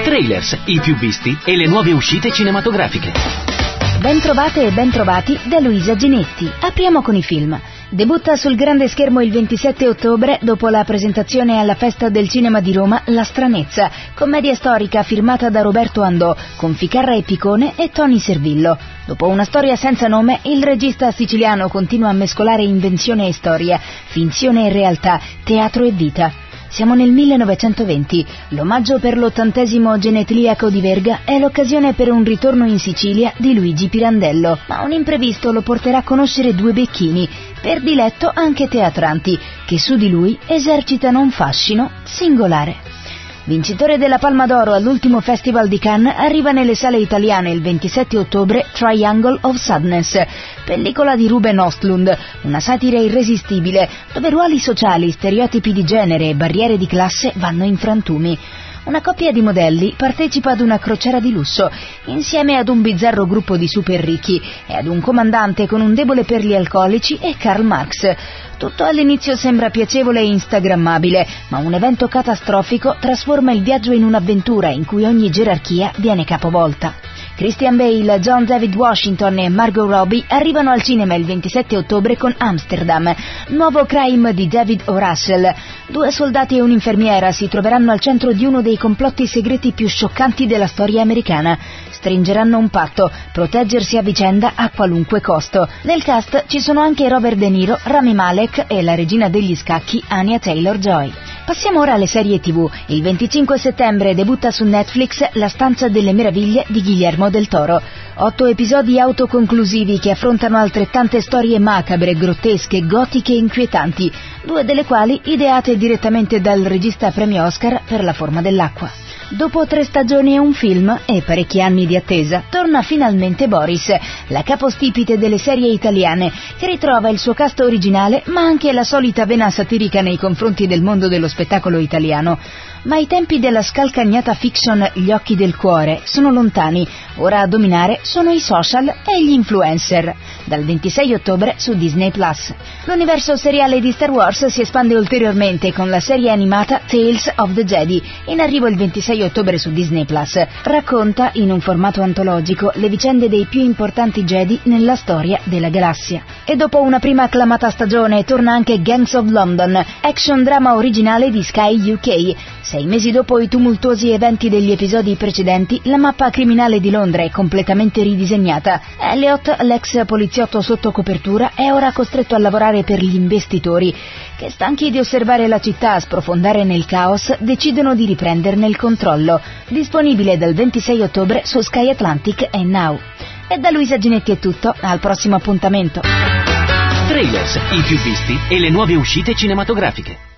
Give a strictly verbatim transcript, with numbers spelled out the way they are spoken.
Trailers, i più visti e le nuove uscite cinematografiche. Bentrovate e bentrovati da Luisa Ginetti. Apriamo con i film. Debutta sul grande schermo il ventisette ottobre, dopo la presentazione alla Festa del Cinema di Roma, La Stranezza, commedia storica firmata da Roberto Andò, con Ficarra e Picone e Tony Servillo. Dopo una storia senza nome, il regista siciliano continua a mescolare invenzione e storia, finzione e realtà, teatro e vita. Siamo nel millenovecentoventi, l'omaggio per l'ottantesimo genetliaco di Verga è l'occasione per un ritorno in Sicilia di Luigi Pirandello, ma un imprevisto lo porterà a conoscere due becchini, per diletto anche teatranti, che su di lui esercitano un fascino singolare. Vincitore della Palma d'Oro all'ultimo Festival di Cannes, arriva nelle sale italiane il ventisette ottobre Triangle of Sadness, pellicola di Ruben Östlund, una satira irresistibile, dove ruoli sociali, stereotipi di genere e barriere di classe vanno in frantumi. Una coppia di modelli partecipa ad una crociera di lusso, insieme ad un bizzarro gruppo di super ricchi e ad un comandante con un debole per gli alcolici e Karl Marx. Tutto all'inizio sembra piacevole e instagrammabile, ma un evento catastrofico trasforma il viaggio in un'avventura in cui ogni gerarchia viene capovolta. Christian Bale, John David Washington e Margot Robbie arrivano al cinema il ventisette ottobre con Amsterdam, nuovo crime di David O. Russell. Due soldati e un'infermiera si troveranno al centro di uno dei complotti segreti più scioccanti della storia americana. Stringeranno un patto, proteggersi a vicenda a qualunque costo. Nel cast ci sono anche Robert De Niro, Rami Malek e la regina degli scacchi Anya Taylor-Joy. Passiamo ora alle serie tivù. Il venticinque settembre debutta su Netflix La stanza delle meraviglie di Guillermo del Toro. Otto episodi autoconclusivi che affrontano altrettante storie macabre, grottesche, gotiche e inquietanti, due delle quali ideate direttamente dal regista premio Oscar per La forma dell'acqua. Dopo tre stagioni e un film e parecchi anni di attesa, torna finalmente Boris, la capostipite delle serie italiane, che ritrova il suo cast originale ma anche la solita vena satirica nei confronti del mondo dello spettacolo italiano. Ma i tempi della scalcagnata fiction Gli occhi del cuore sono lontani, ora a dominare sono i social e gli influencer. Dal ventisei ottobre su Disney Plus. L'universo seriale di Star Wars si espande ulteriormente con la serie animata Tales of the Jedi, in arrivo il ventisei ottobre su Disney Plus. Racconta, in un formato antologico, le vicende dei più importanti Jedi nella storia della galassia. E dopo una prima acclamata stagione torna anche Gangs of London, action drama originale di Sky U K. Sei mesi dopo i tumultuosi eventi degli episodi precedenti, la mappa criminale di Londra è completamente ridisegnata. Elliot, l'ex poliziotto sotto copertura, è ora costretto a lavorare per gli investitori, che, stanchi di osservare la città sprofondare nel caos, decidono di riprenderne il controllo. Disponibile dal ventisei ottobre su Sky Atlantic e Now. E da Luisa Ginetti è tutto, al prossimo appuntamento. Trailers, i più visti e le nuove uscite cinematografiche.